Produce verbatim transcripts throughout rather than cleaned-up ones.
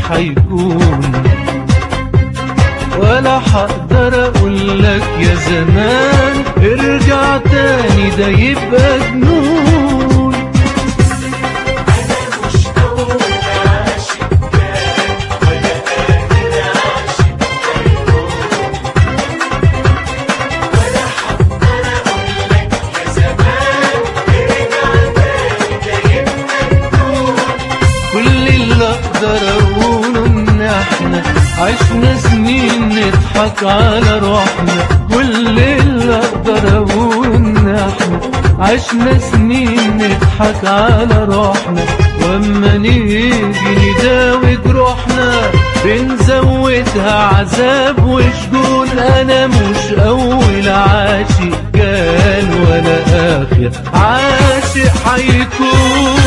حيكون، ولا حقدر اقولك يا زمان ارجع تاني ده يبقى جنون. انا مش اول عاشق كان ولا اخر عاشق هيكون، ولا حقدر اقولك يا زمان ارجع تاني ده يبقى جنون. كل اللي اقدر اقوله ان احنا عشنا سنين نضحك على روحنا، كل اللي اقدر اقوله ان احنا عشنا سنين نضحك على روحنا، واما نيجي نداوي جروحنا بنزودها عذاب وشجون. انا مش اول عاشق كان ولا اخر عاشق حيكون.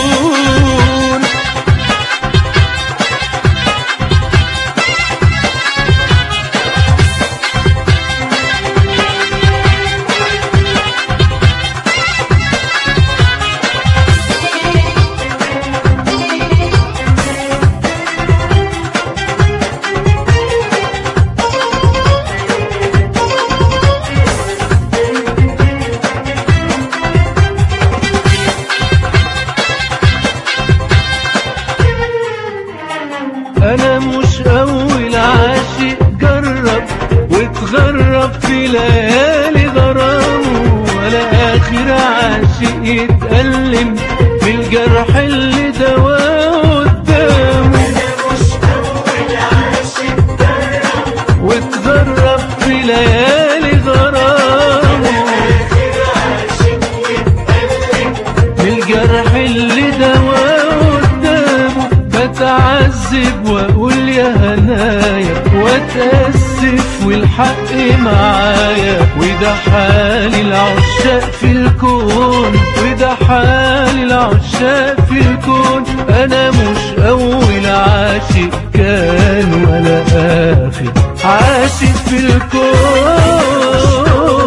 أنا مش أول عاشق جرب واتغرب في ليالي غرامه، ولا آخر عاشق يتألم في الجرح اللي دواه قدامه. أنا مش أول عاشق جرب واتغرب في ليالي غرامه، ولا آخر عاشق يتألم في الجرح اللي دواه قدامه. بتعذب واقول يا هنايا واتأسف والحق معايا، وده حال العشاق في الكون، وده حال العشاق في الكون. انا مش اول عاشق كان ولا اخر عاشق في الكون.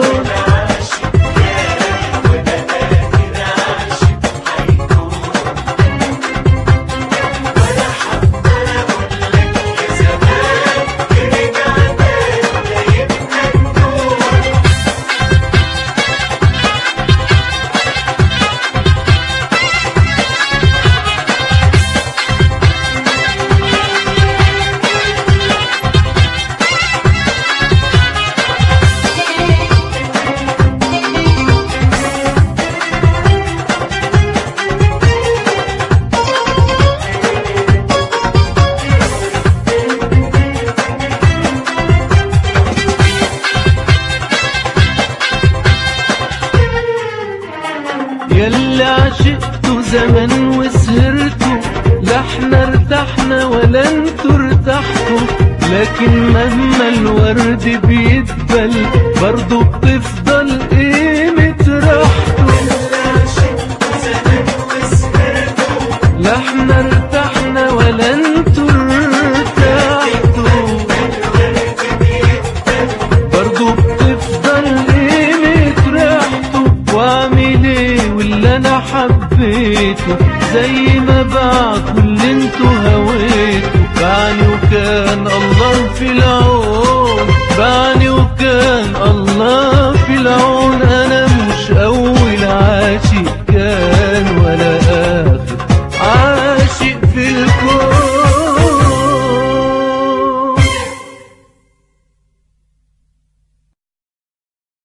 ياللي عشقته زمان وسهرته، لا احنا ارتحنا ولا انتوا ارتحتوا، لكن مهما الورد بيدبل برضه بتفضل قيمة راحته. لا احنا ارتحنا ولا انتوا ارتحتوا، برضه بتفضل قيمة راحته. واعمل ايه واللي انا حبيته زي ما باع كل انتوا هويته. باعني وكان الله في العون، باعني وكان الله